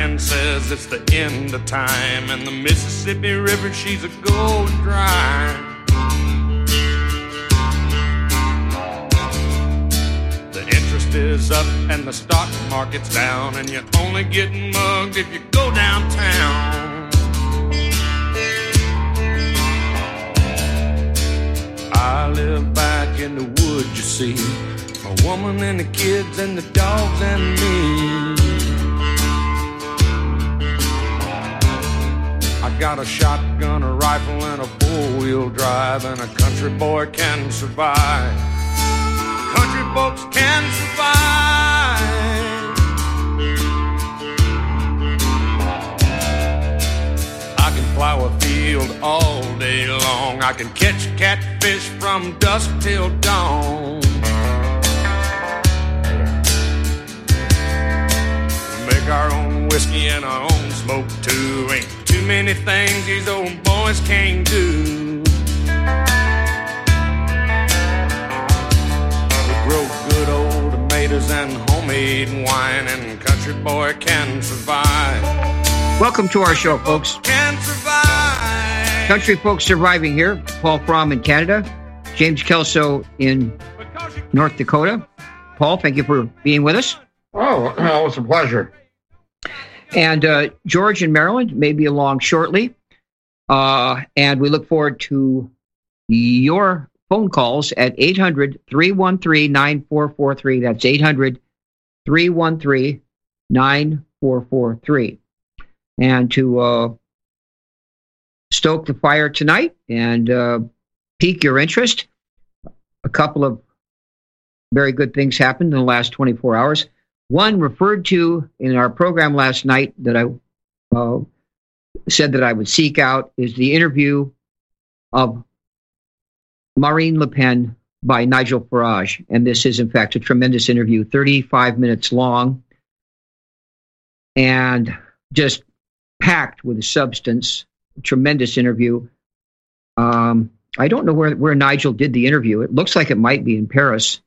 man says it's the end of time, and the Mississippi River, she's a going dry. The interest is up and the stock market's down, and you're only getting mugged if you go downtown. I live back in the woods, you see, a woman and the kids and the dogs and me. I got a shotgun, a rifle, and a four-wheel drive, and a country boy can survive. Country folks can survive. I can plow a field all day long. I can catch catfish from dusk till dawn. Make our own whiskey and our own smoke too. Ain't too many things these old boys can't do. We grow good old tomatoes and homemade wine, and country boy can survive. Welcome to our show, folks. Can survive. Country Folks Surviving here. Paul Fromm in Canada. James Kelso in North Dakota. Paul, thank you for being with us. Oh, it's a pleasure. And George in Maryland may be along shortly. And we look forward to your phone calls at 800-313-9443. That's 800-313-9443. And to stoke the fire tonight and pique your interest, a couple of very good things happened in the last 24 hours. One referred to in our program last night that I said that I would seek out is the interview of Marine Le Pen by Nigel Farage. And this is, in fact, a tremendous interview, 35 minutes long, and just packed with substance. Tremendous interview. I don't know where Nigel did the interview. It looks like it might be in Paris.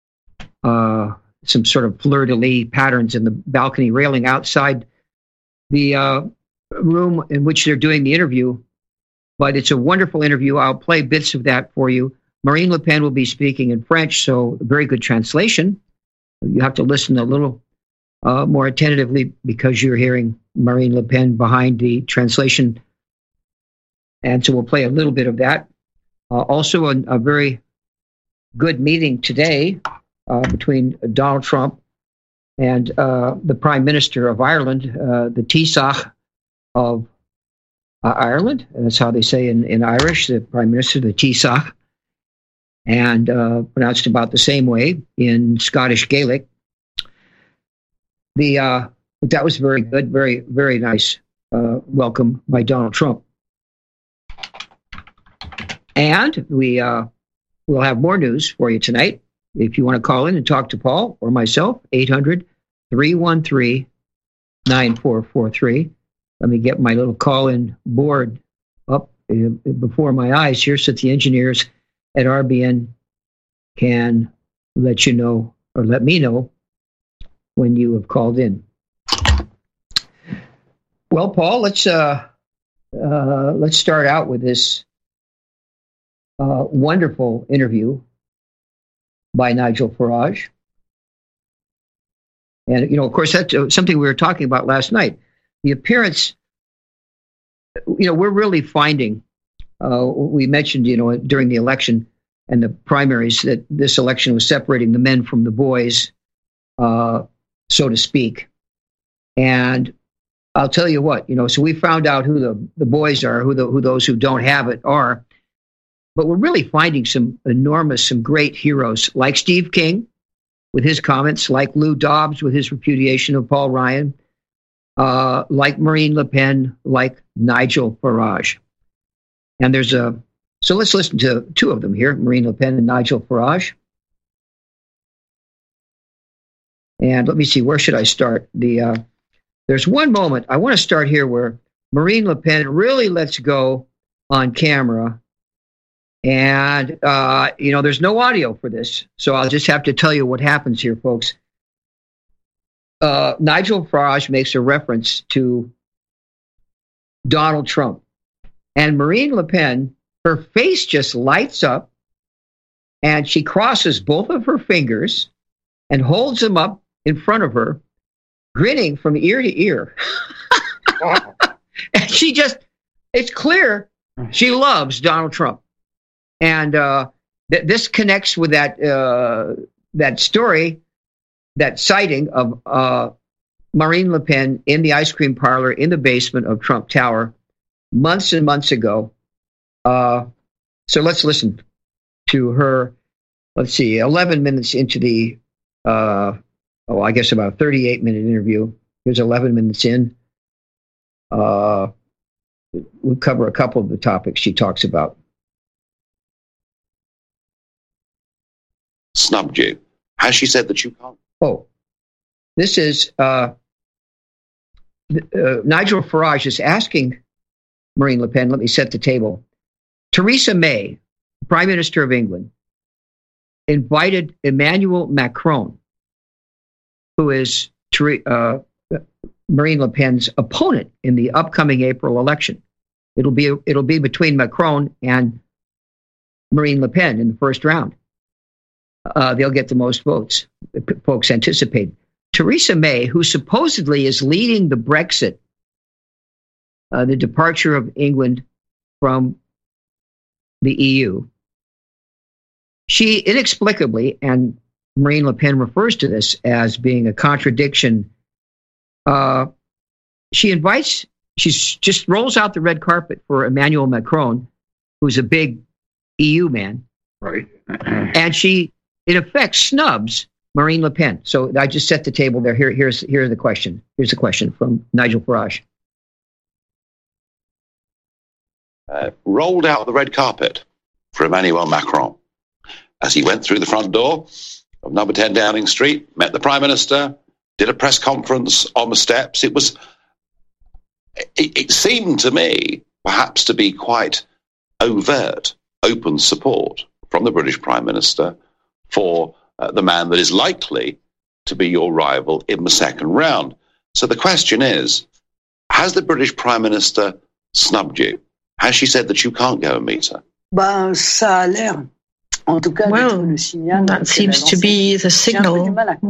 Some sort of fleur-de-lis patterns in the balcony railing outside the room in which they're doing the interview. But it's a wonderful interview. I'll play bits of that for you. Marine Le Pen will be speaking in French, so a very good translation. You have to listen a little more attentively because you're hearing Marine Le Pen behind the translation. And so we'll play a little bit of that. Also, a very good meeting today between Donald Trump and the Prime Minister of Ireland, the Taoiseach of Ireland. That's how they say in Irish, the Prime Minister, the Taoiseach, and pronounced about the same way in Scottish Gaelic. That was very good, very, very nice welcome by Donald Trump. And we'll have more news for you tonight. If you want to call in and talk to Paul or myself, 800-313-9443. Let me get my little call-in board up before my eyes here so that the engineers at RBN can let you know, or let me know, when you have called in. Well, Paul, let's start out with this wonderful interview by Nigel Farage. And, of course, that's something we were talking about last night. The appearance, we're really finding, we mentioned, during the election and the primaries, that this election was separating the men from the boys, so to speak. And I'll tell you what, so we found out who the boys are, who those who don't have it are. But we're really finding some great heroes like Steve King with his comments, like Lou Dobbs with his repudiation of Paul Ryan, like Marine Le Pen, like Nigel Farage. And so let's listen to two of them here, Marine Le Pen and Nigel Farage. And let me see, where should I start? There's one moment, I want to start here where Marine Le Pen really lets go on camera. And, there's no audio for this, so I'll just have to tell you what happens here, folks. Nigel Farage makes a reference to Donald Trump. And Marine Le Pen, her face just lights up, and she crosses both of her fingers and holds them up in front of her, grinning from ear to ear. Wow. And she just, it's clear she loves Donald Trump. And this connects with that story, that sighting of Marine Le Pen in the ice cream parlor in the basement of Trump Tower months and months ago. So let's listen to her, 11 minutes into the, I guess about a 38-minute interview. Here's 11 minutes in. We'll cover a couple of the topics she talks about. Snubbed you. Has she said that you can't? Oh, this is Nigel Farage is asking Marine Le Pen, let me set the table. Theresa May, Prime Minister of England, invited Emmanuel Macron, who is Marine Le Pen's opponent in the upcoming April election. It'll be between Macron and Marine Le Pen in the first round. They'll get the most votes, folks anticipate. Theresa May, who supposedly is leading the Brexit, the departure of England from the EU, she inexplicably, and Marine Le Pen refers to this as being a contradiction, she just rolls out the red carpet for Emmanuel Macron, who's a big EU man. Right. And she, in effect, snubs Marine Le Pen. So I just set the table there. Here's the question. Here's the question from Nigel Farage. Rolled out the red carpet for Emmanuel Macron as he went through the front door of number 10 Downing Street, met the Prime Minister, did a press conference on the steps. It seemed to me perhaps to be quite overt, open support from the British Prime Minister for the man that is likely to be your rival in the second round. So the question is, has the British Prime Minister snubbed you? Has she said that you can't go and meet her? Well, that seems to be the signal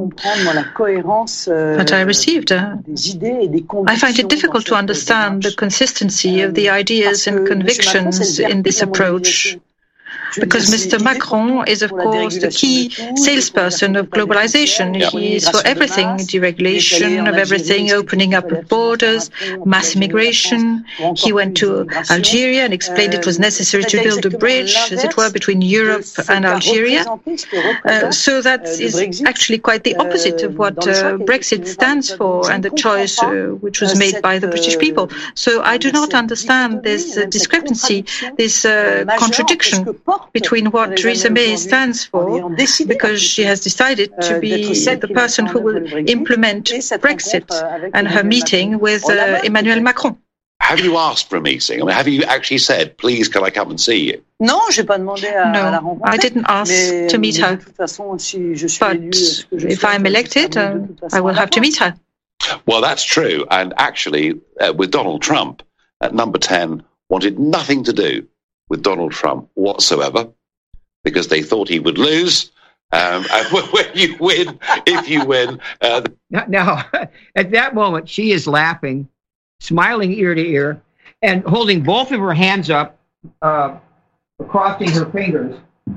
that I received. I find it difficult to understand the consistency of the ideas and convictions in this approach, because Mr. Macron is, of course, the key salesperson of globalization. He is for everything, deregulation of everything, opening up of borders, mass immigration. He went to Algeria and explained it was necessary to build a bridge, as it were, between Europe and Algeria. So that is actually quite the opposite of what Brexit stands for and the choice which was made by the British people. So I do not understand this discrepancy, this contradiction between what Theresa May stands for, because she has decided to be the person who will implement Brexit, and her meeting with Emmanuel Macron. Have you asked for a meeting? I mean, have you actually said, please, can I come and see you? No, I didn't ask to meet her. But if I'm elected, I will have to meet her. Well, that's true. And actually, with Donald Trump, at number 10, wanted nothing to do with Donald Trump whatsoever, because they thought he would lose. And when you win, if you win. Now, at that moment, she is laughing, smiling ear to ear, and holding both of her hands up, crossing her fingers.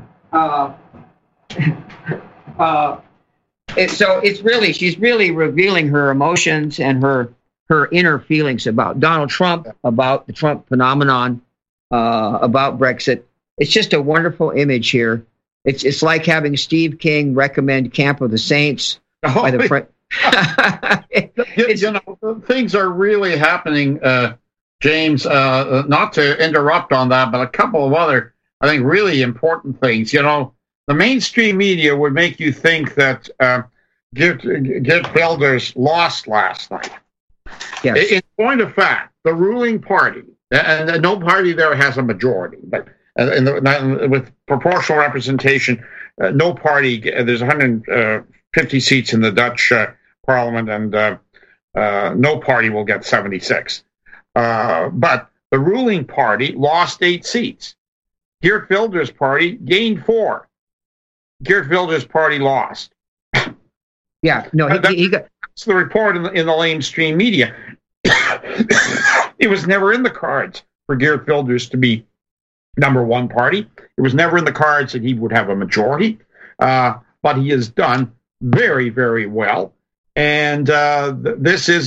So she's really revealing her emotions and her inner feelings about Donald Trump, about the Trump phenomenon, about Brexit. It's just a wonderful image here. It's like having Steve King recommend Camp of the Saints by the French. Things are really happening, James. Not to interrupt on that, but a couple of other, I think, really important things. The mainstream media would make you think that Geert Wilders lost last night. Yes. In point of fact, the ruling party, and no party there has a majority, but with proportional representation, no party, there's 150 seats in the Dutch parliament, and no party will get 76. But the ruling party lost 8 seats. Geert Wilders' party gained 4. Geert Wilders' party lost. Yeah, no, that's the report in the mainstream media. It was never in the cards for Geert Wilders to be number one party. It was never in the cards that he would have a majority. But he has done very, very well. And this is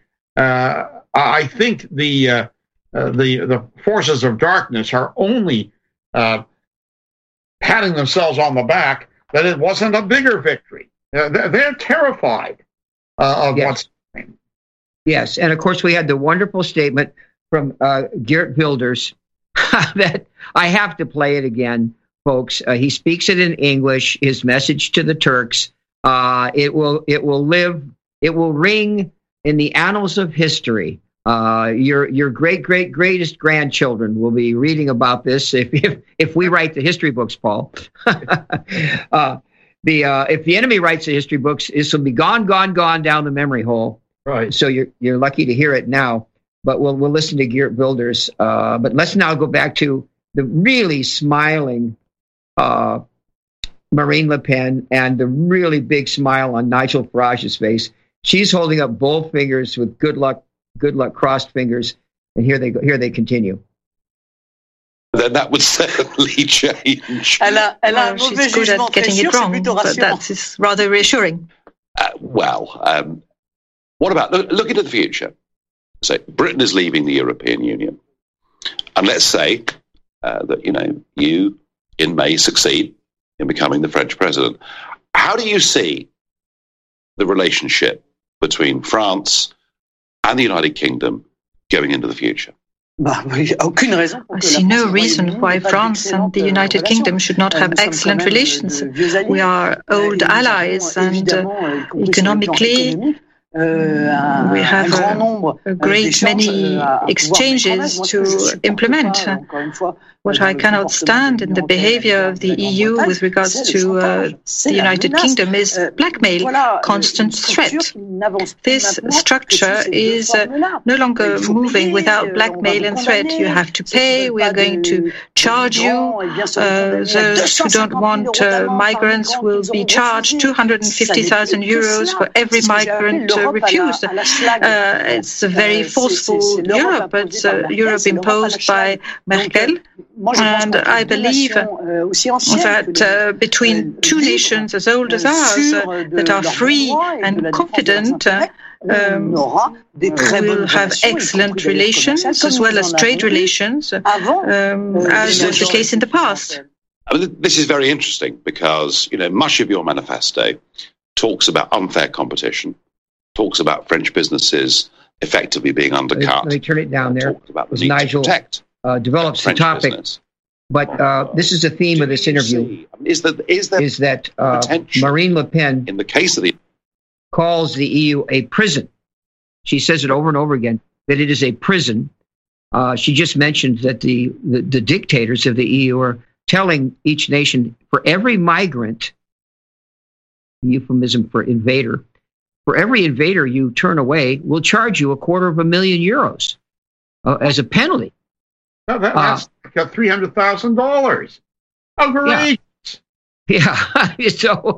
I think the forces of darkness are only patting themselves on the back that it wasn't a bigger victory. They're terrified of what's happening. Yes, and of course we had the wonderful statement from Geert Wilders that I have to play it again, folks. He speaks it in English. His message to the Turks. It will ring in the annals of history. Your greatest grandchildren will be reading about this if we write the history books, Paul. If the enemy writes the history books, this will be gone down the memory hole. Right. So you're lucky to hear it now. But we'll listen to Geert Wilders. But let's now go back to the really smiling Marine Le Pen and the really big smile on Nigel Farage's face. She's holding up both fingers with good luck crossed fingers. And here they go. Here they continue. Then that would certainly change. She's good at getting it wrong, but that is rather reassuring. What about look into the future? So Britain is leaving the European Union, and let's say that you in May succeed in becoming the French president. How do you see the relationship between France and the United Kingdom going into the future? I see no reason why France and the United Kingdom should not have excellent relations. We are old allies, and economically, we have a great many exchanges to implement. What I cannot stand in the behavior of the EU with regards to the United Kingdom is blackmail, constant threat. This structure is no longer moving without blackmail and threat. You have to pay, we are going to charge you. Those who don't want migrants will be charged 250,000 euros for every migrant refused. It's a very forceful Europe. It's Europe imposed by Merkel. And I believe that between two nations as old as ours that are free and confident, we'll have excellent relations as well as trade relations, as was the case in the past. This is very interesting because much of your manifesto talks about unfair competition, talks about French businesses effectively being undercut. Let me turn it down there. Talks about the need Nigel to protect develops the topic. Business. But this is the theme of this interview: is that Marine Le Pen, in the case of calls the EU a prison. She says it over and over again that it is a prison. She just mentioned that the dictators of the EU are telling each nation, for every migrant, euphemism for invader, for every invader you turn away, we'll charge you €250,000 as a penalty. That's like $300,000. Outrageous. Yeah. So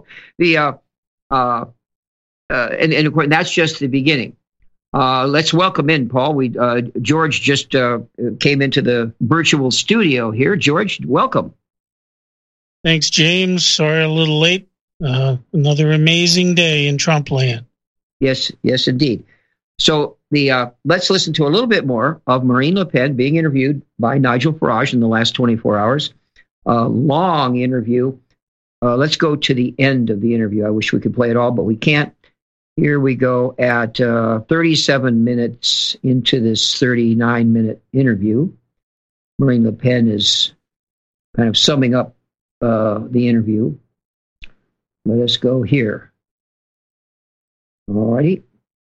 and of course that's just the beginning. Let's welcome in Paul. George just came into the virtual studio here. George, welcome. Thanks, James. Sorry, a little late. Another amazing day in Trump land. Yes, indeed. So let's listen to a little bit more of Marine Le Pen being interviewed by Nigel Farage in the last 24 hours. Long interview. Let's go to the end of the interview. I wish we could play it all, but we can't. Here we go at 37 minutes into this 39-minute interview. Marine Le Pen is kind of summing up the interview. Let us go here. All righty.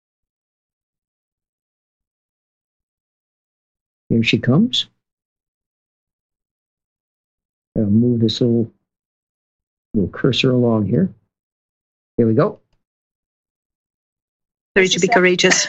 Here she comes. I'll move this little cursor along here. Here we go. to be courageous.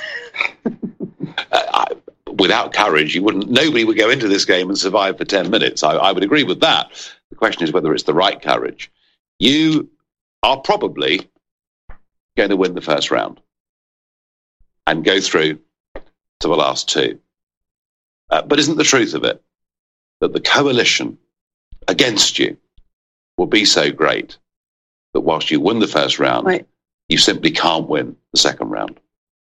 Without courage, nobody would go into this game and survive for 10 minutes. I would agree with that. The question is whether it's the right courage. You are probably going to win the first round and go through to the last two. But isn't the truth of it that the coalition against you will be so great that whilst you win the first round, you simply can't win the second round?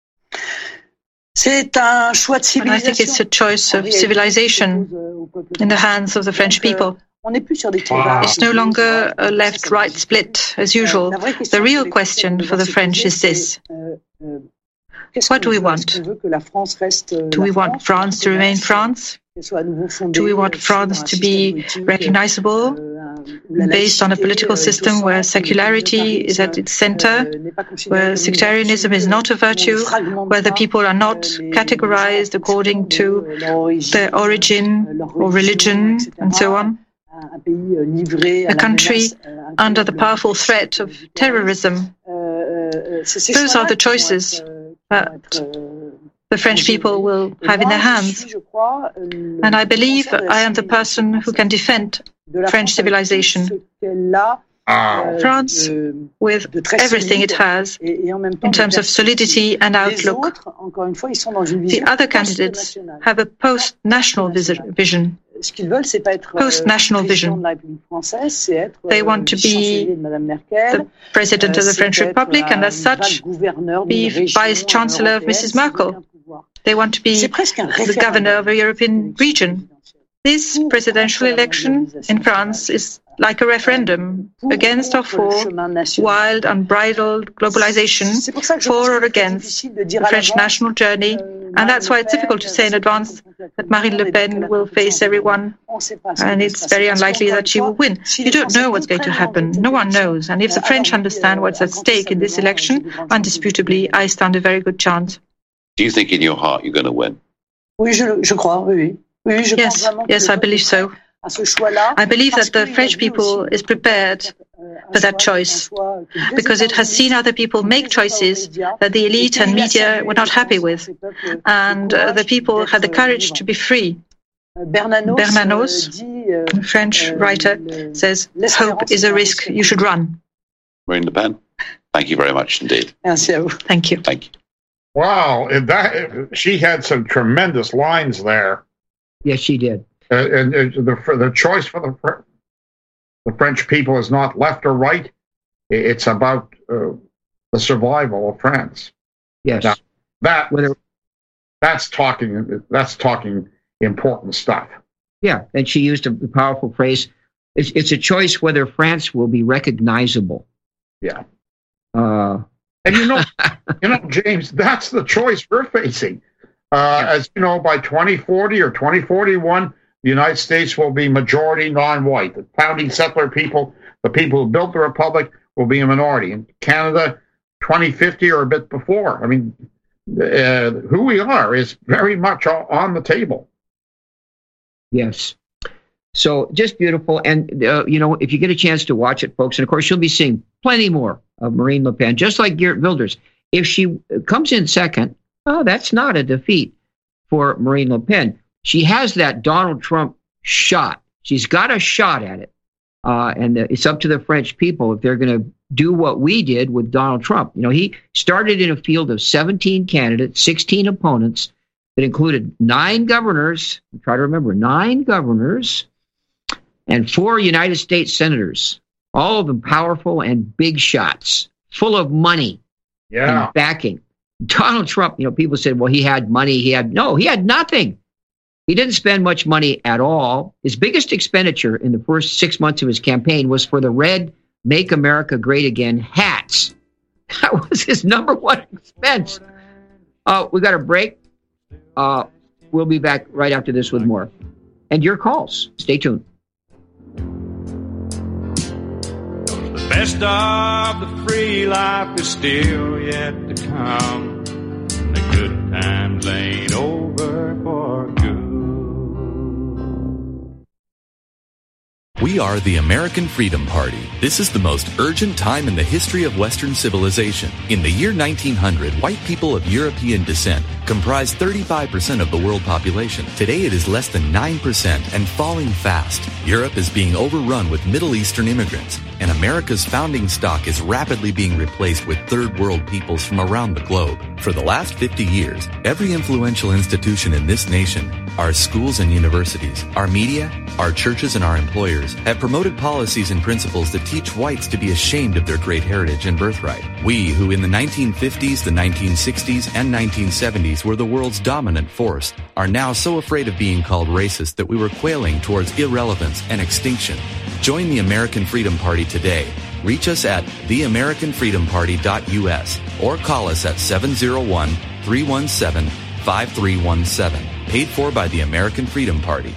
And I think it's a choice of civilization in the hands of the French people. It's no longer a left-right split, as usual. The real question for the French is this. What do we want? Do we want France to remain France? Do we want France to be recognizable, based on a political system where secularity is at its center, where sectarianism is not a virtue, where the people are not categorized according to their origin or religion, and so on? A country under the powerful threat of terrorism. Those are the choices that the French people will have in their hands. And I believe I am the person who can defend French civilization. France, with everything it has in terms of solidity and outlook. The other candidates have a post-national vision. Post-national vision. They want to be the president of the French Republic and as such be vice-chancellor of Mrs. Merkel. They want to be the governor of a European region. This presidential election in France is like a referendum, against or for wild, unbridled globalization, for or against the French national journey. And that's why it's difficult to say in advance that Marine Le Pen will face everyone, and it's very unlikely that she will win. You don't know what's going to happen. No one knows. And if the French understand what's at stake in this election, undisputably, I stand a very good chance. Do you think in your heart you're going to win? Yes, I believe so. I believe that the French people is prepared for that choice because it has seen other people make choices that the elite and media were not happy with. And the people had the courage to be free. Bernanos, a French writer, says, hope is a risk you should run. Marine Le Pen, thank you very much indeed. Thank you. Thank you. Wow, she had some tremendous lines there. Yes, she did. And the choice for the French people is not left or right. It's about the survival of France. Yes. Now, that's talking important stuff. Yeah, and she used a powerful phrase. It's a choice whether France will be recognizable. Yeah. And James, that's the choice we're facing. As you know, by 2040 or 2041, the United States will be majority non-white. The founding settler people, the people who built the republic, will be a minority. In Canada, 2050 or a bit before. I mean, who we are is very much on the table. Yes. So just beautiful. And, if you get a chance to watch it, folks, and of course, you'll be seeing plenty more of Marine Le Pen, just like Geert Wilders. If she comes in second, that's not a defeat for Marine Le Pen. She has that Donald Trump shot. She's got a shot at it. And it's up to the French people if they're going to do what we did with Donald Trump. He started in a field of 17 candidates, 16 opponents that included 9 governors. Try to remember, 9 governors and 4 United States senators, all of them powerful and big shots, full of money and backing. Donald Trump, people said, well, he had money. He had nothing. He didn't spend much money at all. His biggest expenditure in the first 6 months of his campaign was for the red Make America Great Again hats. That was his number one expense. We got a break. We'll be back right after this with more. And your calls. Stay tuned. The best of the free life is still yet to come. The good times ain't over for good. We are the American Freedom Party. This is the most urgent time in the history of Western civilization. In the year 1900, white people of European descent comprised 35% of the world population. Today it is less than 9% and falling fast. Europe is being overrun with Middle Eastern immigrants, and America's founding stock is rapidly being replaced with third world peoples from around the globe. For the last 50 years, every influential institution in this nation, our schools and universities, our media, our churches and our employers have promoted policies and principles that teach whites to be ashamed of their great heritage and birthright. We, who in the 1950s, the 1960s, and 1970s were the world's dominant force, are now so afraid of being called racist that we were quailing towards irrelevance and extinction. Join the American Freedom Party today. Reach us at theamericanfreedomparty.us or call us at 701-317-5317. Paid for by the American Freedom Party.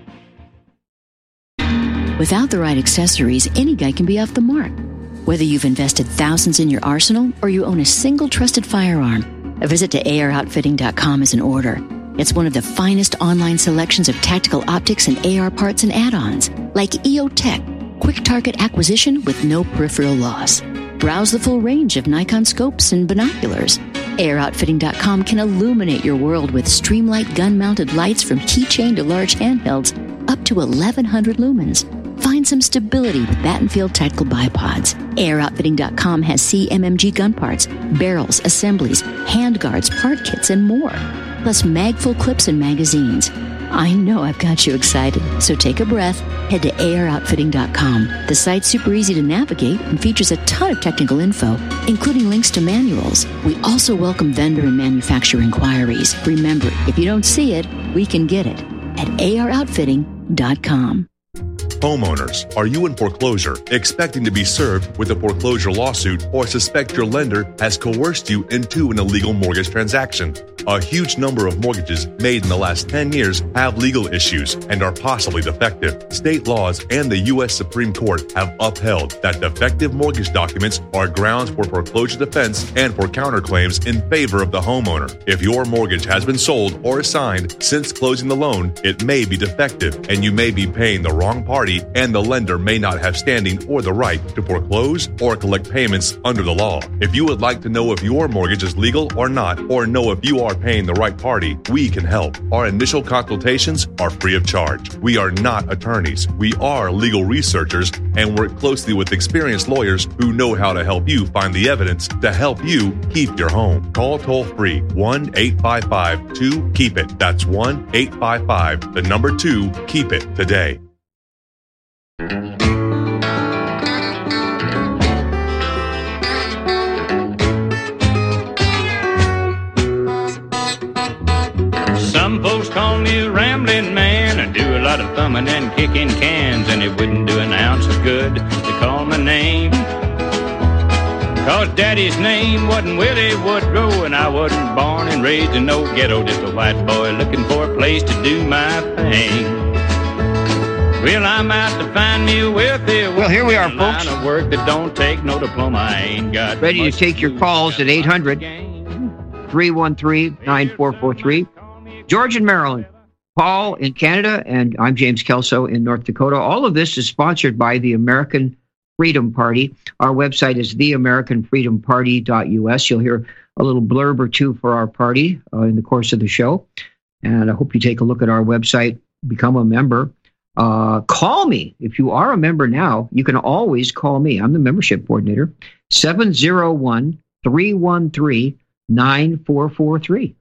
Without the right accessories, any guy can be off the mark. Whether you've invested thousands in your arsenal or you own a single trusted firearm, a visit to AROutfitting.com is in order. It's one of the finest online selections of tactical optics and AR parts and add-ons, like EOTech, quick target acquisition with no peripheral loss. Browse the full range of Nikon scopes and binoculars. AROutfitting.com can illuminate your world with Streamlight gun-mounted lights from keychain to large handhelds up to 1,100 lumens. Find some stability with Battenfield tactical bipods. AROutfitting.com has CMMG gun parts, barrels, assemblies, handguards, part kits, and more. Plus mag-full clips and magazines. I know I've got you excited, so take a breath. Head to AROutfitting.com. The site's super easy to navigate and features a ton of technical info, including links to manuals. We also welcome vendor and manufacturer inquiries. Remember, if you don't see it, we can get it at AROutfitting.com. Homeowners, are you in foreclosure, expecting to be served with a foreclosure lawsuit, or suspect your lender has coerced you into an illegal mortgage transaction? A huge number of mortgages made in the last 10 years have legal issues and are possibly defective. State laws and the U.S. Supreme Court have upheld that defective mortgage documents are grounds for foreclosure defense and for counterclaims in favor of the homeowner. If your mortgage has been sold or assigned since closing the loan, it may be defective and you may be paying the wrong party, and the lender may not have standing or the right to foreclose or collect payments under the law. If you would like to know if your mortgage is legal or not, or know if you are paying the right party, we can help. Our initial consultations are free of charge. We are not attorneys. We are legal researchers and work closely with experienced lawyers who know how to help you find the evidence to help you keep your home. Call toll-free 1-855-2-KEEP-IT. That's 1-855-2-KEEP-IT today. Some folks call me a rambling man. I do a lot of thumbing and kicking cans, and it wouldn't do an ounce of good to call my name. 'Cause Daddy's name wasn't Willie Woodrow, and I wasn't born and raised in no ghetto, just a white boy looking for a place to do my thing. Well, I'm out to find me a wealthy woman. Well, here we are, folks. Line of work that don't take no diploma. I ain't got ready to take your calls at 800-313-9443. George in Maryland, Paul in Canada, and I'm James Kelso in North Dakota. All of this is sponsored by the American Freedom Party. Our website is theamericanfreedomparty.us. You'll hear a little blurb or two for our party in the course of the show. And I hope you take a look at our website, become a member. Call me. If you are a member now, you can always call me. I'm the membership coordinator. 701-313-9443.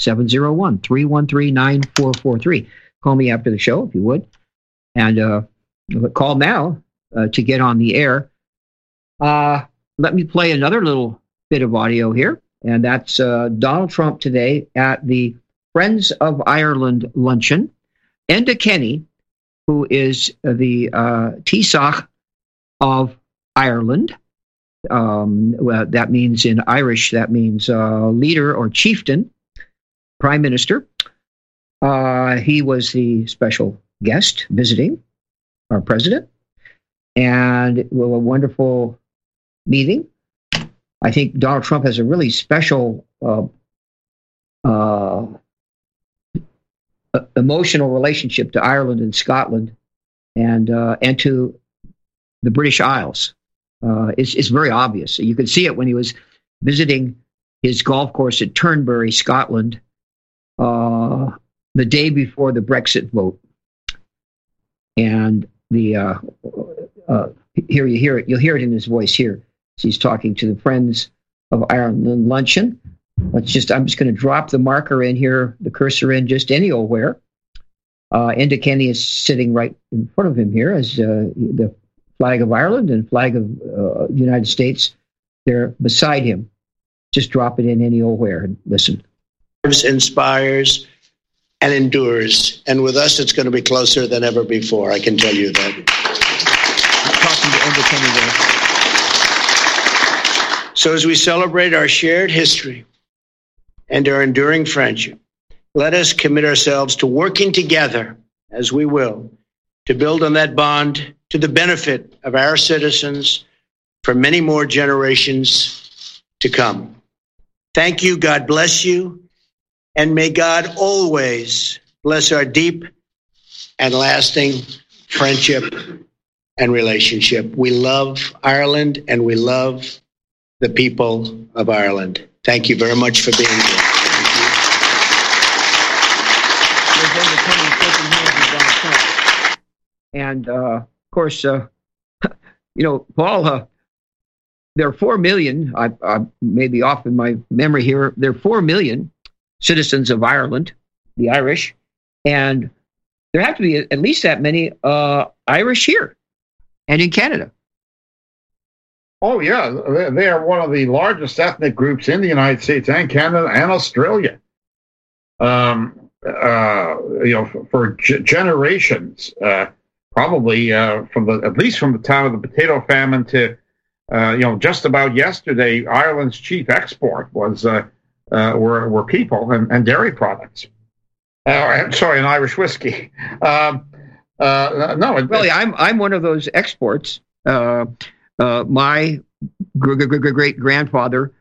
701-313-9443. Call me after the show if you would. And call now to get on the air. Let me play another little bit of audio here. And that's Donald Trump today at the Friends of Ireland luncheon. Enda Kenny, who is the Taoiseach of Ireland. Well, that means in Irish, that means leader or chieftain, prime minister. He was the special guest visiting our president. And a wonderful meeting. I think Donald Trump has a really special emotional relationship to Ireland and Scotland. and to the British Isles. It's very obvious. You could see it when he was visiting his golf course at Turnberry, Scotland, the day before the Brexit vote. And here you hear it. You'll hear it in his voice here. He's talking to the Friends of Ireland luncheon. I'm just going to drop the marker in here, the cursor in just any old where. Enda Kenny is sitting right in front of him here as the flag of Ireland and flag of the United States. They're beside him. Just drop it in any old where and listen. Inspires and endures. And with us, it's going to be closer than ever before. I can tell you that. I'm talking to Enda Kenny there. So as we celebrate our shared history and our enduring friendship, let us commit ourselves to working together, as we will, to build on that bond to the benefit of our citizens for many more generations to come. Thank you. God bless you. And may God always bless our deep and lasting friendship and relationship. We love Ireland and we love the people of Ireland. Thank you very much for being here. And, of course, Paul, there are 4 million, I may be off in my memory here, there are 4 million citizens of Ireland, the Irish, and there have to be at least that many Irish here and in Canada. Oh, yeah. They are one of the largest ethnic groups in the United States and Canada and Australia. For generations, probably at least from the time of the potato famine to, just about yesterday, Ireland's chief export was were people and dairy products. And Irish whiskey. Really, I'm one of those exports. My great grandfather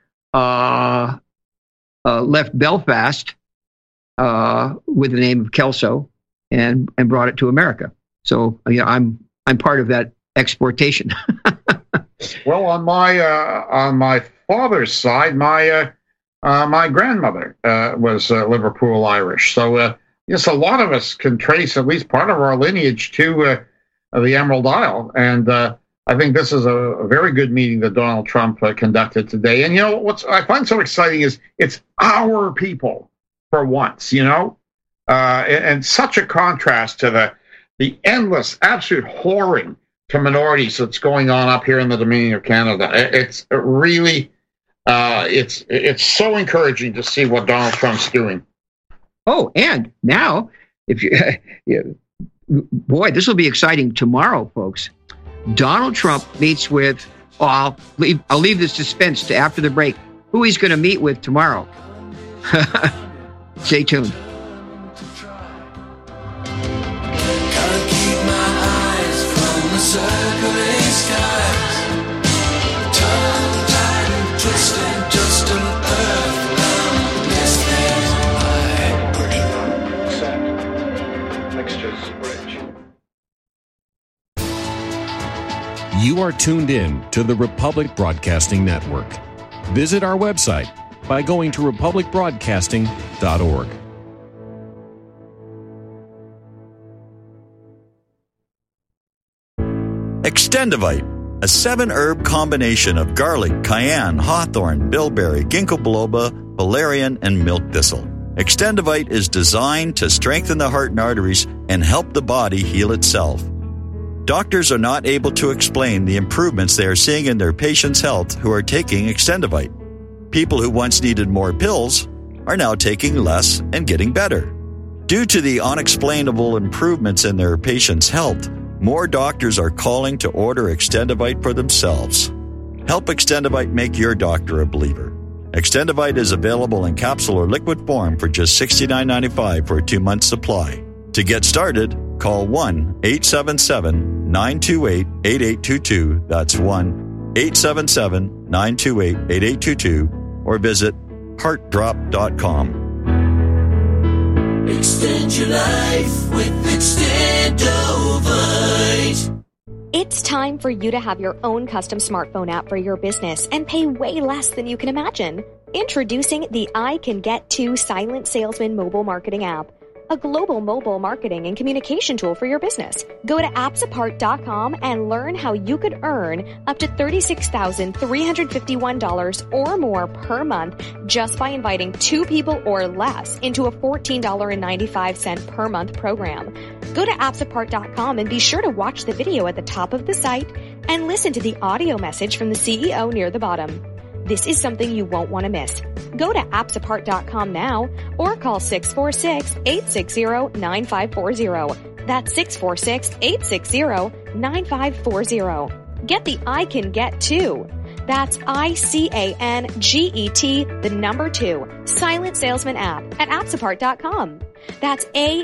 left Belfast with the name of Kelso and brought it to America. So I'm part of that exportation. Well, on my father's side, my grandmother was Liverpool Irish. So yes, a lot of us can trace at least part of our lineage to the Emerald Isle, and I think this is a very good meeting that Donald Trump conducted today. And what I find so exciting is it's our people for once, and such a contrast to the endless, absolute whoring to minorities that's going on up here in the Dominion of Canada. It's really, it's so encouraging to see what Donald Trump's doing. Oh, and now, if boy, this will be exciting tomorrow, folks. Donald Trump meets with, I'll leave this suspense to after the break, who he's going to meet with tomorrow. Stay tuned. You are tuned in to the Republic Broadcasting Network. Visit our website by going to republicbroadcasting.org. Extendivite, a 7-herb combination of garlic, cayenne, hawthorn, bilberry, ginkgo biloba, valerian, and milk thistle. Extendivite is designed to strengthen the heart and arteries and help the body heal itself. Doctors are not able to explain the improvements they are seeing in their patients' health who are taking Extendivite. People who once needed more pills are now taking less and getting better. Due to the unexplainable improvements in their patients' health, more doctors are calling to order Extendivite for themselves. Help Extendivite make your doctor a believer. Extendivite is available in capsule or liquid form for just $69.95 for a 2-month supply. To get started, call 1-877-928-8822. That's 1-877-928-8822. Or visit heartdrop.com. Extend your life with Extendo. Novite. It's time for you to have your own custom smartphone app for your business and pay way less than you can imagine. Introducing the I Can Get To Silent Salesman mobile marketing app, a global mobile marketing and communication tool for your business. Go to appsapart.com and learn how you could earn up to $36,351 or more per month just by inviting 2 people or less into a $14.95 per month program. Go to appsapart.com and be sure to watch the video at the top of the site and listen to the audio message from the CEO near the bottom. This is something you won't want to miss. Go to appsapart.com now or call 646-860-9540. That's 646-860-9540. Get the I Can Get To. That's ICANGET, the number 2, Silent Salesman app at appsapart.com. That's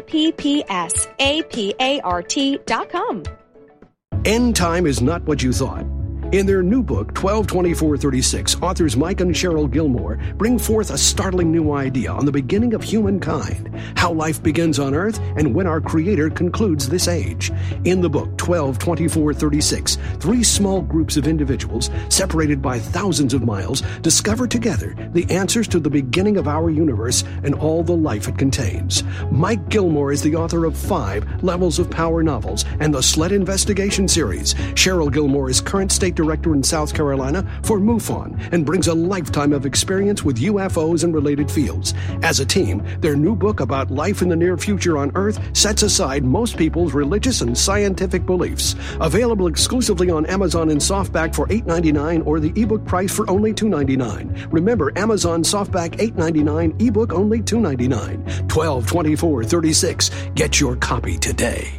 APPSAPART.com. End time is not what you thought. In their new book, 122436, authors Mike and Cheryl Gilmore bring forth a startling new idea on the beginning of humankind, how life begins on Earth, and when our Creator concludes this age. In the book, 122436, 3 small groups of individuals, separated by thousands of miles, discover together the answers to the beginning of our universe and all the life it contains. Mike Gilmore is the author of 5 Levels of Power novels and the Sled Investigation series. Cheryl Gilmore is current state director in South Carolina for MUFON and brings a lifetime of experience with UFOs and related fields. As a team, their new book about life in the near future on Earth sets aside most people's religious and scientific beliefs. Available exclusively on Amazon in softback for $8.99 or the ebook price for only $2.99. Remember, Amazon softback $8.99, ebook only $2.99. 122436. Get your copy today.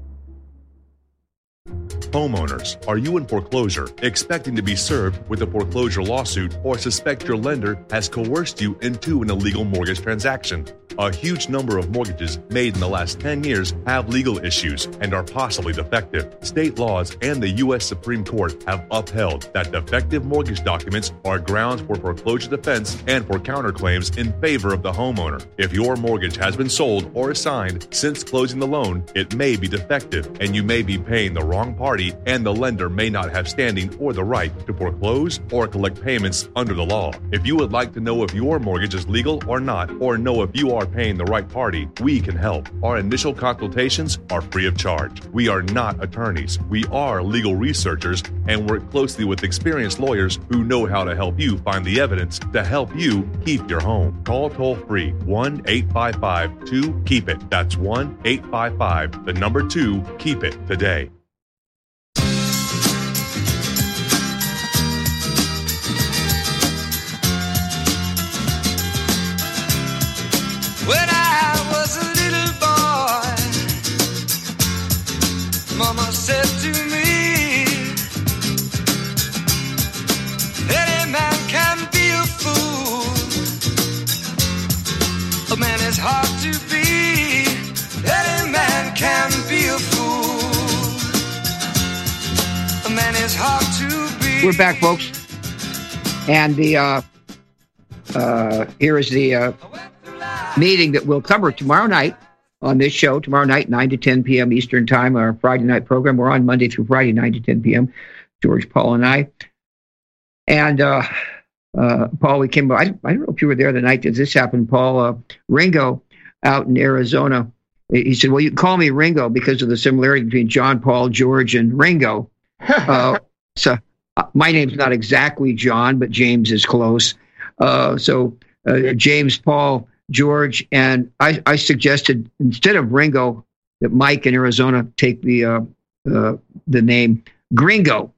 Homeowners, are you in foreclosure, expecting to be served with a foreclosure lawsuit, or suspect your lender has coerced you into an illegal mortgage transaction? A huge number of mortgages made in the last 10 years have legal issues and are possibly defective. State laws and the U.S. Supreme Court have upheld that defective mortgage documents are grounds for foreclosure defense and for counterclaims in favor of the homeowner. If your mortgage has been sold or assigned since closing the loan, it may be defective and you may be paying the wrong party, and the lender may not have standing or the right to foreclose or collect payments under the law. If you would like to know if your mortgage is legal or not, or know if you are paying the right party, we can help. Our initial consultations are free of charge. We are not attorneys. We are legal researchers and work closely with experienced lawyers who know how to help you find the evidence to help you keep your home. Call toll-free 1-855-2-KEEP-IT. That's 1-855, the number 2, keep it today. When I was a little boy, Mama said to me, any man can be a fool. A man is hard to be. Any man can be a fool. A man is hard to be. We're back, folks. And the here is the meeting that we'll cover tomorrow night on this show. Tomorrow night, 9 to 10 p.m. Eastern Time, our Friday night program. We're on Monday through Friday, 9 to 10 p.m. George, Paul, and I. And Paul, we came. I don't know if you were there the night that this happened, Paul. Ringo out in Arizona. He said, well, you can call me Ringo because of the similarity between John, Paul, George, and Ringo. So my name's not exactly John, but James is close. So James, Paul, George, and I suggested instead of Ringo that Mike in Arizona take the name Gringo.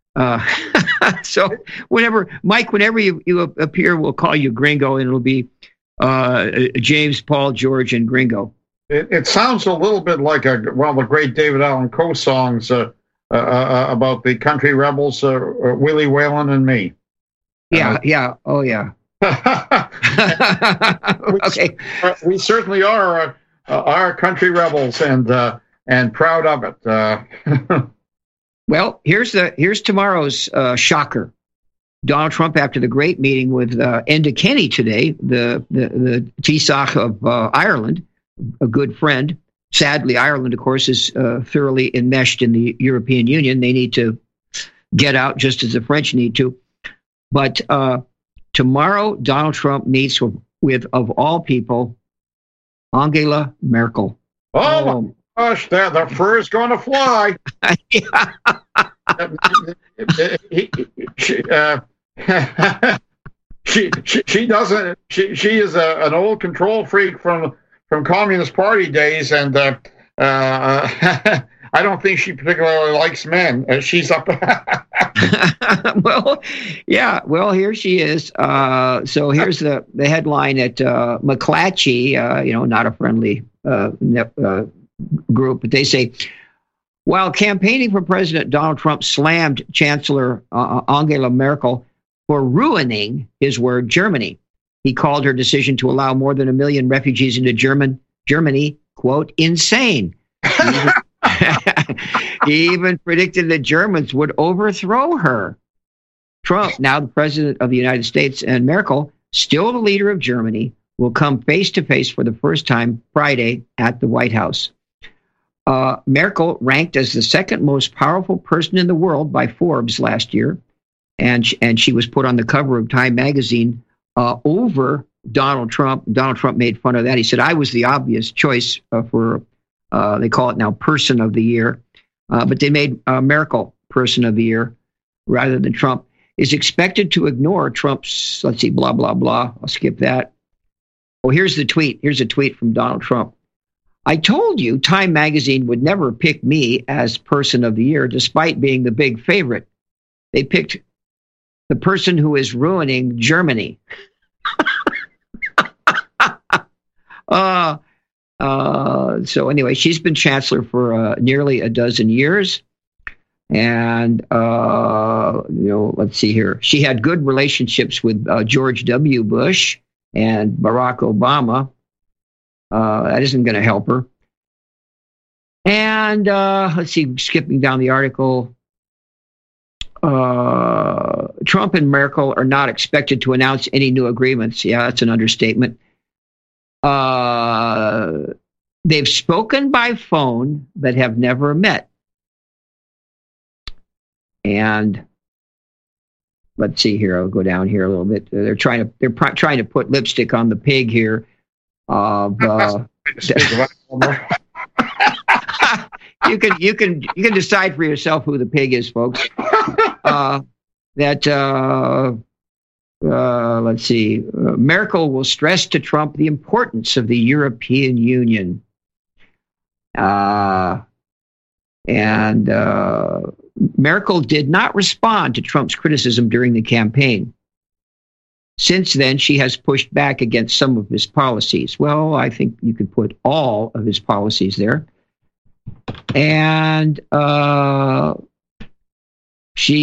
So whenever you appear, we'll call you Gringo, and it'll be James, Paul, George, and Gringo. It sounds a little bit like one of the great David Allan Coe songs about the country rebels, Willie Whalen and me. Yeah. Oh, yeah. Okay. We certainly are country rebels and proud of it. Well, here's tomorrow's shocker. Donald Trump, after the great meeting with Enda Kenny today, the Taoiseach of Ireland, a good friend, sadly, Ireland, of course, is thoroughly enmeshed in the European Union. They need to get out just as the French need to. But tomorrow, Donald Trump meets with, of all people, Angela Merkel. Oh, my gosh, the fur is going to fly. She doesn't. She is an old control freak from Communist Party days, and I don't think she particularly likes men. She's up. Well, yeah. Well, here she is. So here's the headline at McClatchy. Not a friendly group, but they say, while campaigning for President Donald Trump slammed Chancellor Angela Merkel for ruining his word Germany. He called her decision to allow more than 1 million refugees into Germany, quote, insane. He even predicted that Germans would overthrow her. Trump, now the president of the United States, and Merkel, still the leader of Germany, will come face to face for the first time Friday at the White House. Merkel ranked as the second most powerful person in the world by Forbes last year, and she was put on the cover of Time magazine over Donald Trump. Donald Trump made fun of that. He said, I was the obvious choice for, they call it now, Person of the Year. But they made Merkel Person of the Year rather than Trump. Is expected to ignore Trump's, let's see, blah, blah, blah. I'll skip that. Oh, here's the tweet. Here's a tweet from Donald Trump. I told you Time magazine would never pick me as Person of the Year, despite being the big favorite. They picked the person who is ruining Germany. So anyway, she's been chancellor for nearly a dozen years. And, let's see here. She had good relationships with George W. Bush and Barack Obama. That isn't going to help her. And let's see, skipping down the article. Trump and Merkel are not expected to announce any new agreements. Yeah, that's an understatement. They've spoken by phone, but have never met. And let's see here. I'll go down here a little bit. They're trying to put lipstick on the pig here. You can decide for yourself who the pig is, folks. Let's see. Merkel will stress to Trump the importance of the European Union. And Merkel did not respond to Trump's criticism during the campaign. Since then, she has pushed back against some of his policies. Well, I think you could put all of his policies there. And she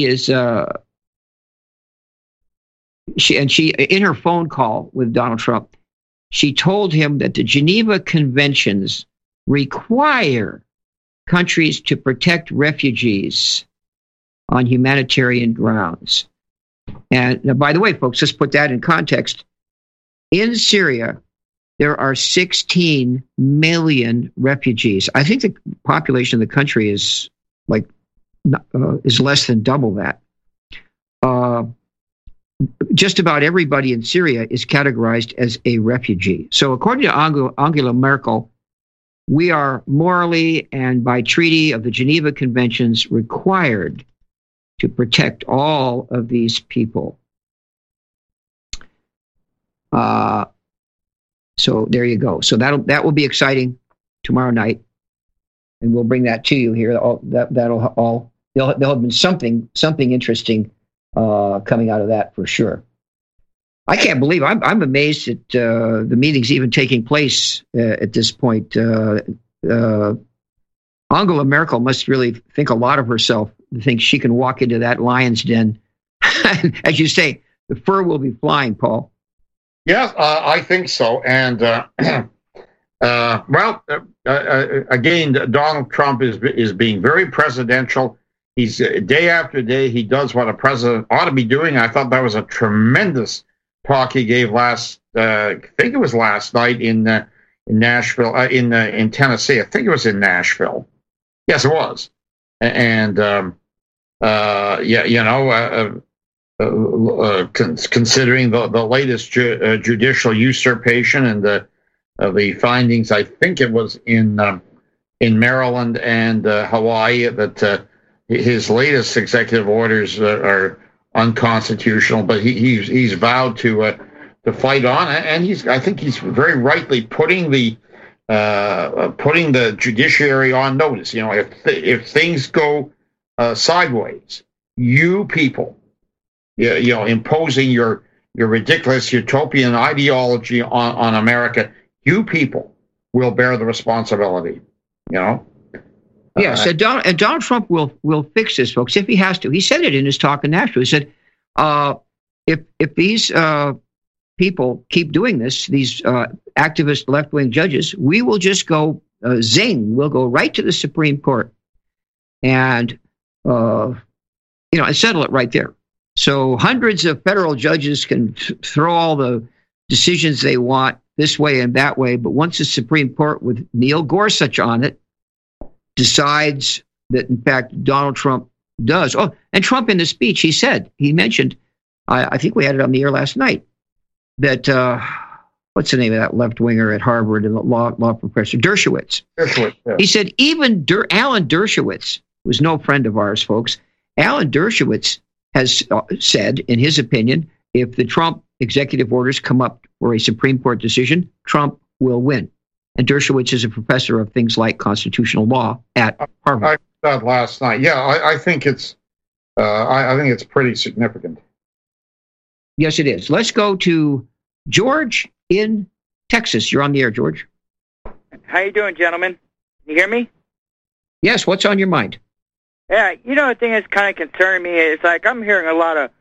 in her phone call with Donald Trump, she told him that the Geneva Conventions require countries to protect refugees on humanitarian grounds. And now, by the way, folks, let's put that in context. In Syria, there are 16 million refugees. I think the population of the country is less than double that. Just about everybody in Syria is categorized as a refugee. So according to Angela Merkel, we are morally and by treaty of the Geneva Conventions required to protect all of these people. So there you go. So that will be exciting tomorrow night, and we'll bring that to you here. There'll have been something interesting coming out of that for sure. I can't believe I'm amazed that the meeting's even taking place at this point. Angela Merkel must really think a lot of herself, to think she can walk into that lion's den. As you say, the fur will be flying, Paul. Yes, I think so. And again, Donald Trump is being very presidential. He's day after day, he does what a president ought to be doing. I thought that was a tremendous talk he gave I think it was last night in Nashville, in Tennessee. I think it was in Nashville. Yes, it was. And considering the latest judicial usurpation and the findings, I think it was in Maryland and Hawaii, that his latest executive orders are unconstitutional. But he's vowed to fight on, and I think he's very rightly putting the judiciary on notice. If things go sideways, you people, imposing your ridiculous utopian ideology on America, you people will bear the responsibility. Yes, and Donald Trump will fix this, folks, if he has to. He said it in his talk in Nashville. He said, if these people keep doing this, these activist left-wing judges, we will just go zing. We'll go right to the Supreme Court and and settle it right there. So hundreds of federal judges can throw all the decisions they want this way and that way, but once the Supreme Court, with Neil Gorsuch on it, decides that, in fact, Donald Trump does. Oh, and Trump in the speech, he mentioned, I think we had it on the air last night, that, what's the name of that left-winger at Harvard and the law professor, Dershowitz. Yeah. He said even Alan Dershowitz, who's no friend of ours, folks, Alan Dershowitz has said, in his opinion, if the Trump executive orders come up for a Supreme Court decision, Trump will win. And Dershowitz is a professor of things like constitutional law at Harvard. I heard that last night. Yeah, I think it's pretty significant. Yes, it is. Let's go to George in Texas. You're on the air, George. How you doing, gentlemen? Can you hear me? Yes. What's on your mind? Yeah, the thing that's kind of concerning me is, like, I'm hearing a lot of,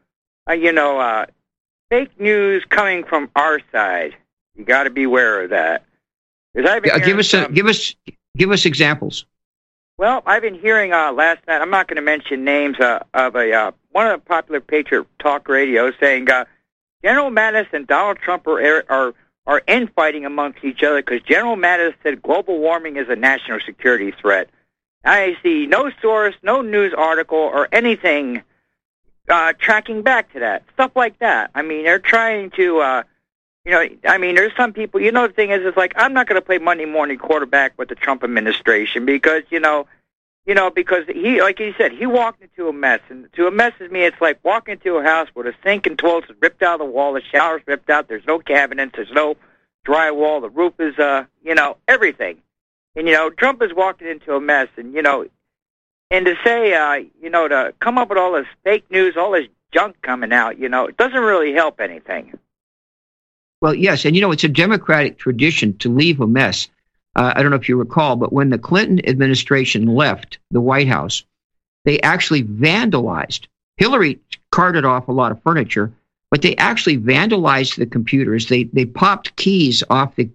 fake news coming from our side. You got to be aware of that. Give us examples. Well, I've been hearing last night. I'm not going to mention names of one of the popular Patriot Talk radio saying General Mattis and Donald Trump are infighting amongst each other because General Mattis said global warming is a national security threat. I see no source, no news article, or anything tracking back to that. Stuff like that. I mean, they're trying to, there's some people, the thing is, it's like, I'm not going to play Monday morning quarterback with the Trump administration because, because he, like he said, he walked into a mess. And to a mess to me, it's like walking into a house where the sink and toilets is ripped out of the wall, the shower's ripped out, there's no cabinets, there's no drywall, the roof is, everything. And, Trump is walking into a mess, and, and to say, to come up with all this fake news, all this junk coming out, it doesn't really help anything. Well, yes, and, it's a Democratic tradition to leave a mess. I don't know if you recall, but when the Clinton administration left the White House, they actually vandalized. Hillary carted off a lot of furniture, but they actually vandalized the computers. They popped keys off the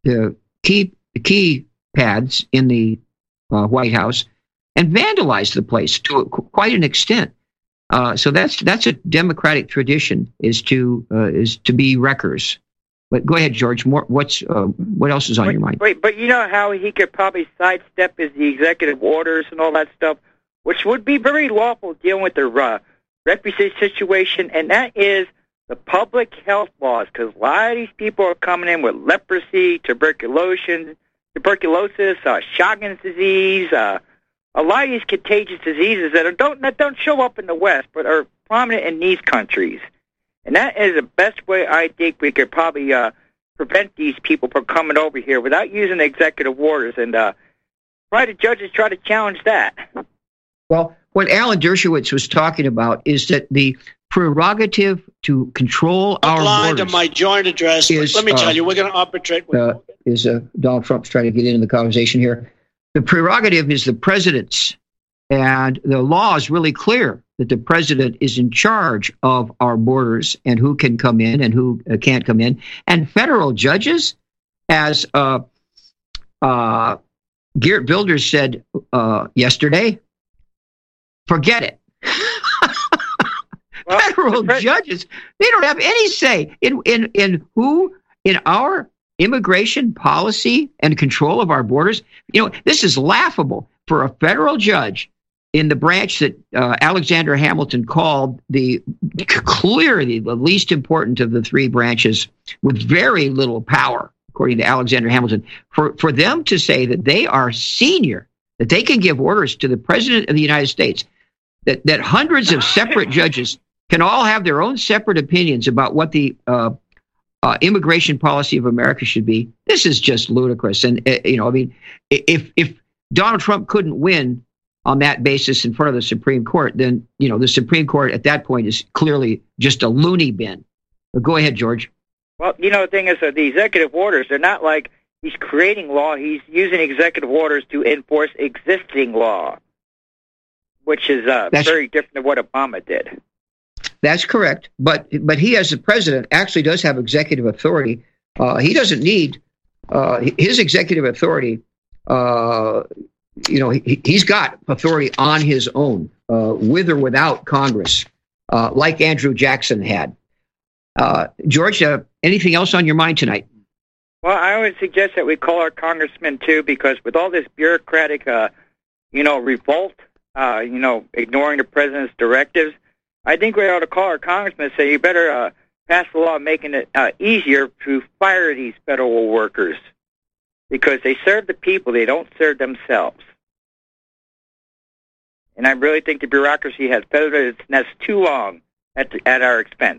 key pads in the White House and vandalized the place to quite an extent. So that's a Democratic tradition, is to be wreckers. But go ahead, George. What else is on your mind? Wait, but you know how he could probably sidestep the executive orders and all that stuff, which would be very lawful dealing with the refugee situation, and that is the public health laws, because a lot of these people are coming in with leprosy, tuberculosis, Sjogren's disease, a lot of these contagious diseases that don't show up in the West, but are prominent in these countries. And that is the best way I think we could probably prevent these people from coming over here without using executive orders. And judges try to challenge that. Well, what Alan Dershowitz was talking about is that the prerogative to control our borders to my joint address. Let me tell you, we're going to arbitrate. Donald Trump's trying to get into the conversation here. The prerogative is the president's, and the law is really clear that the president is in charge of our borders and who can come in and who can't come in. And federal judges, as Geert Wilders said yesterday, forget it. Federal judges, they don't have any say in our immigration policy and control of our borders. This is laughable for a federal judge in the branch that Alexander Hamilton called clearly the least important of the three branches with very little power, according to Alexander Hamilton, for them to say that they are senior, that they can give orders to the President of the United States, that hundreds of separate judges can all have their own separate opinions about what the immigration policy of America should be. This is just ludicrous. And, if Donald Trump couldn't win on that basis in front of the Supreme Court, then, the Supreme Court at that point is clearly just a loony bin. But go ahead, George. Well, the thing is that the executive orders, they're not like he's creating law. He's using executive orders to enforce existing law, which is very different than what Obama did. That's correct. But he, as the president, actually does have executive authority. He doesn't need his executive authority. He's got authority on his own, with or without Congress, like Andrew Jackson had. George, anything else on your mind tonight? Well, I would suggest that we call our congressmen, too, because with all this bureaucratic, revolt, ignoring the president's directives, I think we ought to call our congressmen and say, you better pass a law making it easier to fire these federal workers because they serve the people. They don't serve themselves. And I really think the bureaucracy has feathered its nest too long at our expense.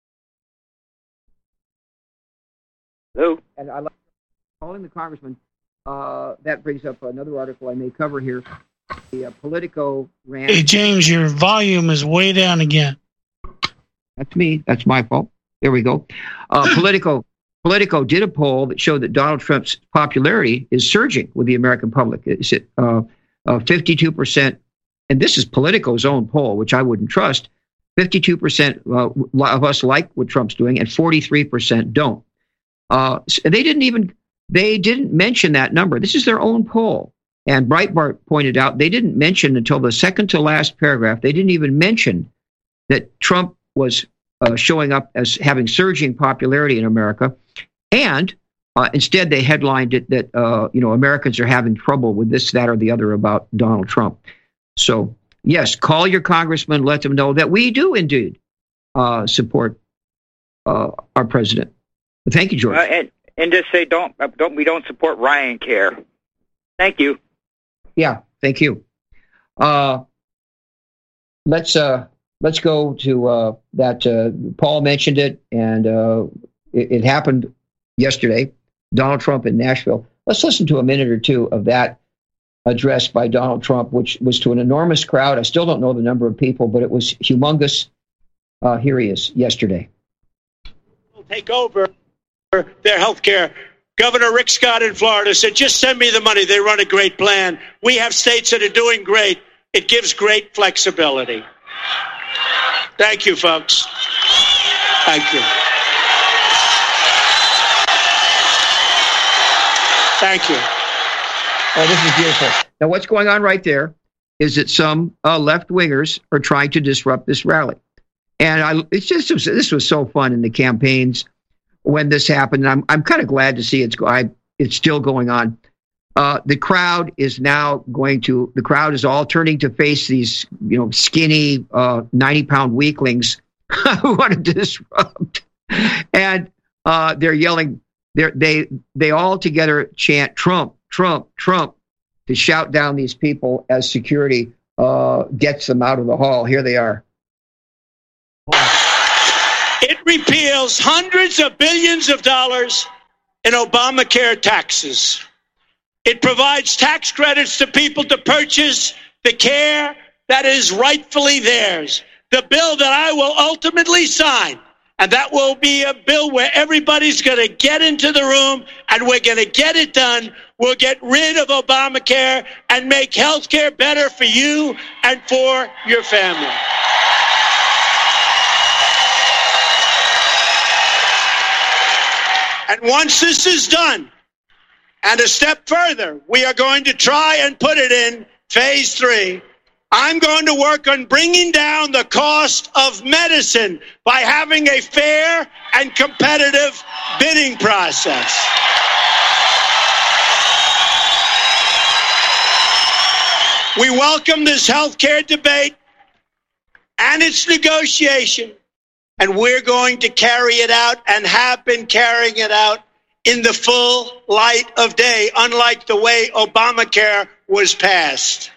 Hello? And I like calling the congressman. That brings up another article I may cover here. The Politico ran. Hey, James, your volume is way down again. That's me. That's my fault. There we go. Politico did a poll that showed that Donald Trump's popularity is surging with the American public. It's at 52%, and this is Politico's own poll, which I wouldn't trust. 52% of us like what Trump's doing, and 43% don't. They didn't mention that number. This is their own poll. And Breitbart pointed out they didn't mention until the second to last paragraph, they didn't even mention that Trump was showing up as having surging popularity in America. And instead, they headlined it that, Americans are having trouble with this, that, or the other about Donald Trump. So, yes, call your congressman, let them know that we do indeed support our president. Thank you, George. And just say we don't support Ryan Care. Thank you. Yeah, thank you. Let's go to that. Paul mentioned it, and it happened yesterday. Donald Trump in Nashville. Let's listen to a minute or two of that address by Donald Trump, which was to an enormous crowd. I still don't know the number of people, but it was humongous. Here he is yesterday. We'll take over their health care. Governor Rick Scott in Florida said, just send me the money. They run a great plan. We have states that are doing great. It gives great flexibility. Thank you, folks. Thank you. Thank you. Oh, this is beautiful. Now, what's going on right there is that some left-wingers are trying to disrupt this rally. And this was so fun in the campaigns when this happened. And I'm kind of glad to see it's still going on. The crowd is all turning to face these, skinny 90-pound weaklings who want to disrupt. And they're yelling, they all together chant Trump, Trump, Trump to shout down these people as security gets them out of the hall. Here they are. It repeals hundreds of billions of dollars in Obamacare taxes. It provides tax credits to people to purchase the care that is rightfully theirs. The bill that I will ultimately sign, and that will be a bill where everybody's going to get into the room and we're going to get it done. We'll get rid of Obamacare and make health care better for you and for your family. And once this is done, and a step further, we are going to try and put it in phase 3. I'm going to work on bringing down the cost of medicine by having a fair and competitive bidding process. We welcome this health care debate and its negotiation, and we're going to carry it out and have been carrying it out in the full light of day, unlike the way Obamacare was passed.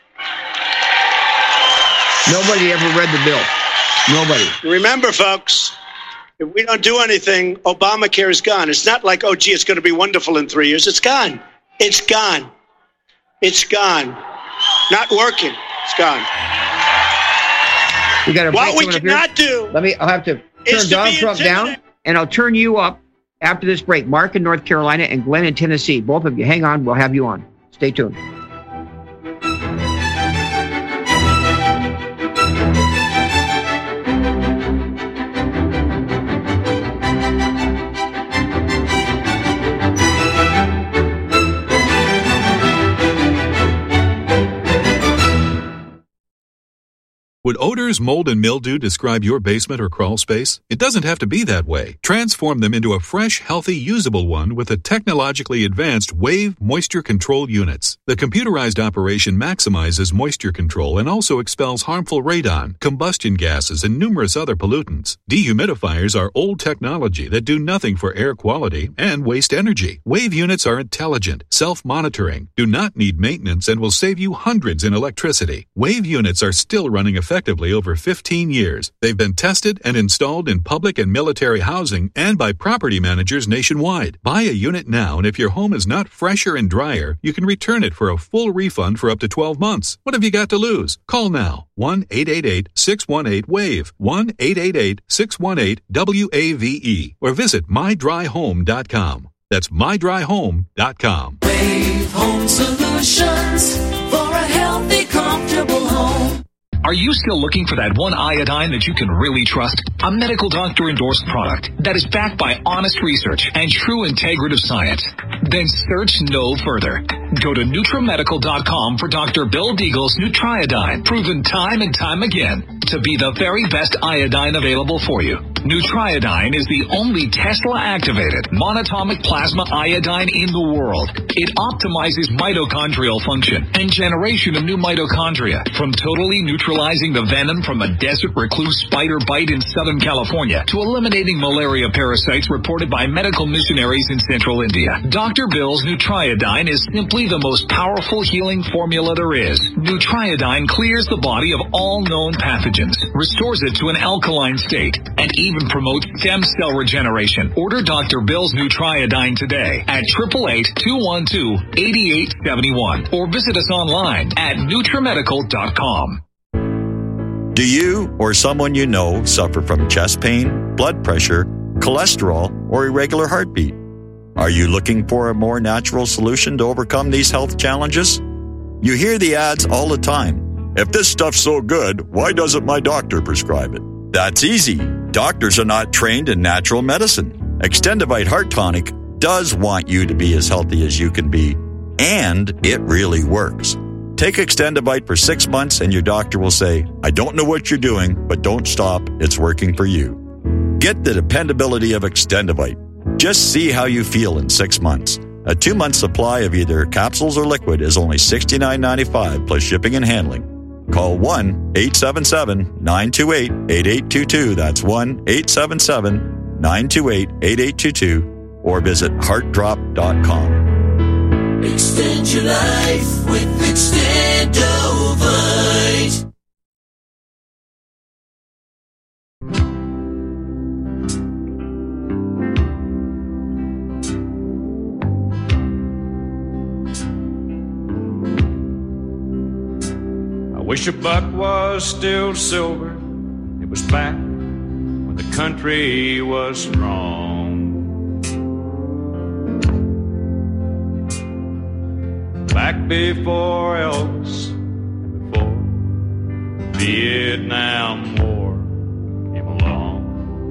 Nobody ever read the bill. Nobody. Remember, folks, if we don't do anything, Obamacare is gone. It's not like, oh, gee, it's going to be wonderful in 3 years. It's gone. It's gone. It's gone. Not working. It's gone. We got to what we cannot do. I'll have to turn Donald Trump down, and I'll turn you up after this break. Mark in North Carolina and Glenn in Tennessee. Both of you, hang on. We'll have you on. Stay tuned. Would odors, mold, and mildew describe your basement or crawl space? It doesn't have to be that way. Transform them into a fresh, healthy, usable one with the technologically advanced Wave Moisture Control Units. The computerized operation maximizes moisture control and also expels harmful radon, combustion gases, and numerous other pollutants. Dehumidifiers are old technology that do nothing for air quality and waste energy. Wave units are intelligent, self-monitoring, do not need maintenance, and will save you hundreds in electricity. Wave units are still running effectively over 15 years. They've been tested and installed in public and military housing and by property managers nationwide. Buy a unit now, and if your home is not fresher and drier, you can return it for a full refund for up to 12 months. What have you got to lose? Call now. 1-888-618-WAVE. 1-888-618-WAVE. Or visit mydryhome.com. That's mydryhome.com. Wave Home Solutions for a healthy, comfortable home. Are you still looking for that one iodine that you can really trust? A medical doctor endorsed product that is backed by honest research and true integrative science? Then search no further. Go to NutriMedical.com for Dr. Bill Deagle's Nutriodine, proven time and time again to be the very best iodine available for you. Nutriodine is the only Tesla-activated monatomic plasma iodine in the world. It optimizes mitochondrial function and generation of new mitochondria, from totally neutralizing the venom from a desert recluse spider bite in Southern California to eliminating malaria parasites reported by medical missionaries in Central India. Dr. Bill's Nutriodine is simply the most powerful healing formula there is. Nutriodine clears the body of all known pathogens, restores it to an alkaline state, and even promotes stem cell regeneration. Order Dr. Bill's Nutriodine today at 888-212-8871 or visit us online at NutriMedical.com. Do you or someone you know suffer from chest pain, blood pressure, cholesterol, or irregular heartbeat? Are you looking for a more natural solution to overcome these health challenges? You hear the ads all the time. If this stuff's so good, why doesn't my doctor prescribe it? That's easy. Doctors are not trained in natural medicine. Extendivite Heart Tonic does want you to be as healthy as you can be, and it really works. Take Extendivite for 6 months and your doctor will say, I don't know what you're doing, but don't stop. It's working for you. Get the dependability of Extendivite. Just see how you feel in 6 months. A 2-month supply of either capsules or liquid is only $69.95 plus shipping and handling. Call 1-877-928-8822. That's 1-877-928-8822. Or visit heartdrop.com. Extend your life with Extendovite. I wish a buck was still silver. It was back when the country was strong. Back before Elvis, before the Vietnam War came along.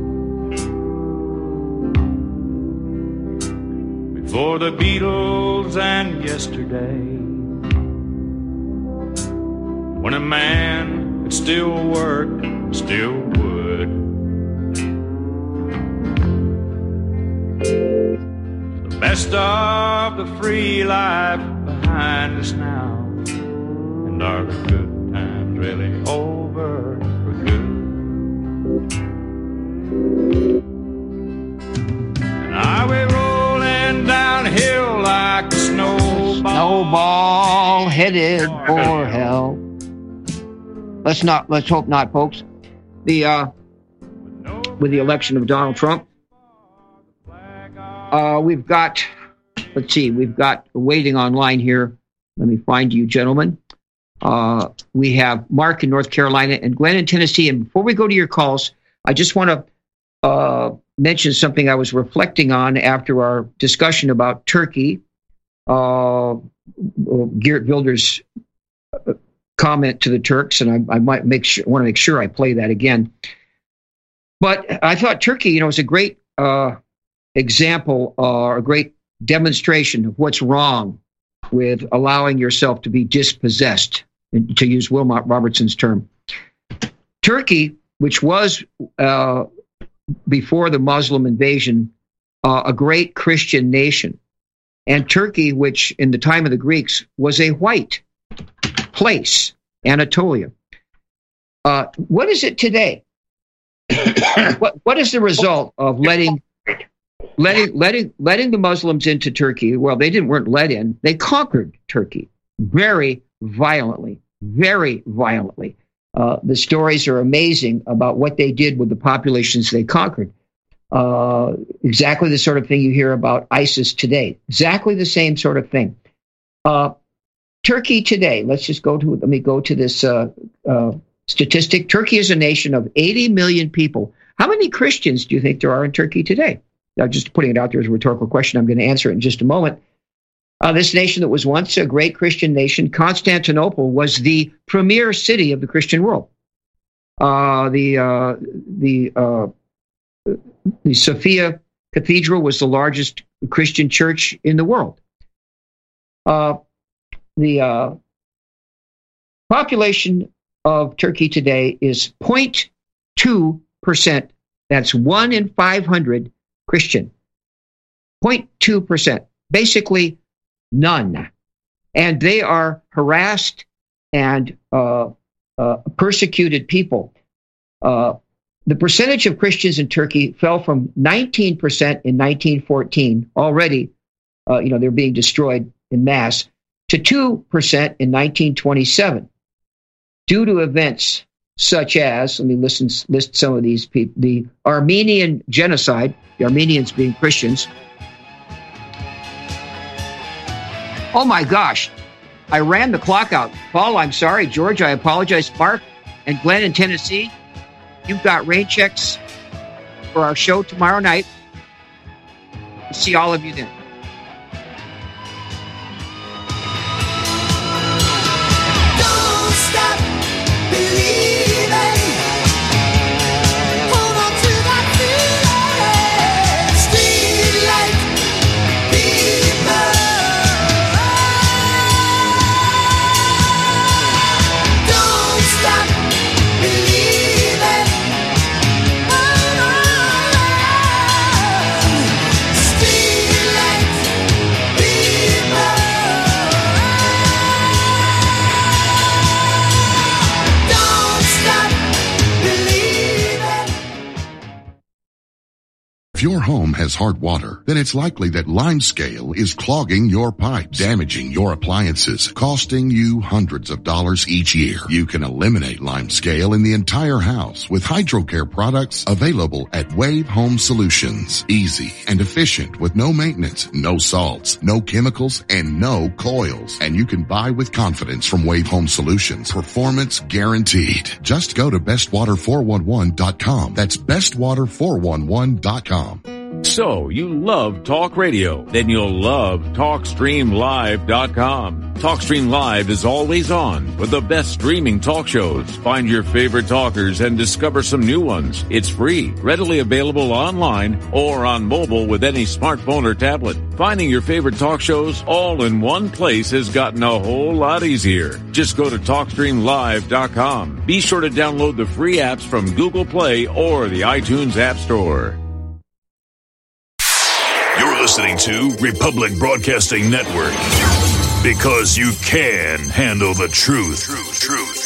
Before the Beatles and yesterday. when a man could still work, still would. The best of the free life behind us now, and are the good times really over for good? And are we rolling downhill like a snowball headed for hell? Let's hope not, folks. With the election of Donald Trump, we've got waiting online here. Let me find you, gentlemen. We have Mark in North Carolina and Glenn in Tennessee. And before we go to your calls, I just want to mention something I was reflecting on after our discussion about Turkey. Geert Wilder's comment to the Turks, and I might want to make sure I play that again. But I thought Turkey, is a great example or a great demonstration of what's wrong with allowing yourself to be dispossessed, to use Wilmot Robertson's term. Turkey, which was before the Muslim invasion, a great Christian nation, and Turkey, which in the time of the Greeks was a white place, Anatolia. What is it today? What is the result of letting the Muslims into Turkey? Well, they weren't let in. They conquered Turkey very violently, very violently. The stories are amazing about what they did with the populations they conquered. Exactly the sort of thing you hear about ISIS today. Exactly the same sort of thing. Turkey today. Let me go to this statistic. Turkey is a nation of 80 million people. How many Christians do you think there are in Turkey today? Now, just putting it out there as a rhetorical question. I'm going to answer it in just a moment. This nation that was once a great Christian nation, Constantinople, was the premier city of the Christian world. The Sophia Cathedral was the largest Christian church in the world. The population of Turkey today is 0.2%. That's 1 in 500 Christian. 0.2%. Basically none. And they are harassed and persecuted people. The percentage of Christians in Turkey fell from 19% in 1914, already, they're being destroyed in mass, to 2% in 1927, due to events such as, let me list some of these people, the Armenian genocide, the Armenians being Christians. Oh my gosh, I ran the clock out. Paul, I'm sorry. George, I apologize. Mark and Glenn in Tennessee, you've got rain checks for our show tomorrow night. We'll see all of you then. Don't stop believing. Hold on to that feeling. Street light people. Don't stop believing. Street light people. Don't stop believing. If your home has hard water, then it's likely that Limescale is clogging your pipes, damaging your appliances, costing you hundreds of dollars each year. You can eliminate Limescale in the entire house with HydroCare products available at Wave Home Solutions. Easy and efficient with no maintenance, no salts, no chemicals, and no coils. And you can buy with confidence from Wave Home Solutions. Performance guaranteed. Just go to bestwater411.com. That's bestwater411.com. So, you love talk radio? Then you'll love TalkStreamLive.com. TalkStream Live is always on with the best streaming talk shows. Find your favorite talkers and discover some new ones. It's free, readily available online or on mobile with any smartphone or tablet. Finding your favorite talk shows all in one place has gotten a whole lot easier. Just go to TalkStreamLive.com. Be sure to download the free apps from Google Play or the iTunes App Store. You're listening to Republic Broadcasting Network, because you can handle the truth.